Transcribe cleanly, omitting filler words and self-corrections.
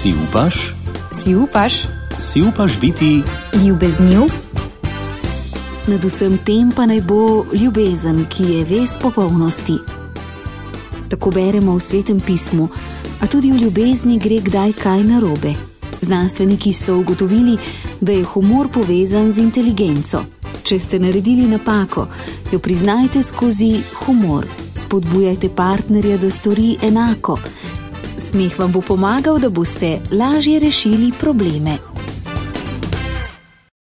Si upaš? Si upaš? Si upaš biti Ljubezniv? Nad vsem tem pa naj bo ljubezen, ki je ves popolnosti. Tako beremo v Svetem pismu, a tudi v ljubezni gre kdaj kaj narobe. Znanstveniki so ugotovili, da je humor povezan z inteligenco. Če ste naredili napako, jo priznajte skozi humor. Spodbujajte partnerja, da stori enako. Smeh vam bo pomagal, da boste lažje rešili probleme.